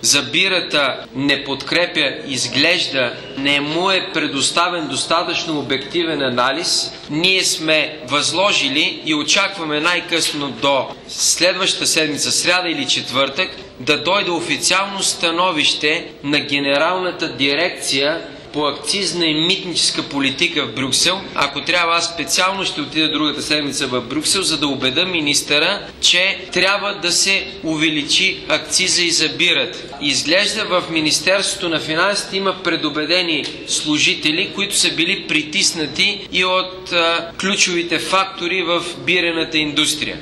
за бирата не подкрепя, изглежда, не му е предоставен достатъчно обективен анализ, ние сме възложили и очакваме най-късно до следващата седмица, сряда или четвъртък, да дойде официално становище на Генералната дирекция по акцизна и митническа политика в Брюксел. Ако трябва, аз специално ще отида другата седмица в Брюксел, за да убеда министъра, че трябва да се увеличи акциза и за бирата. Изглежда в Министерството на финансите има предубедени служители, които са били притиснати и от ключовите фактори в бирената индустрия.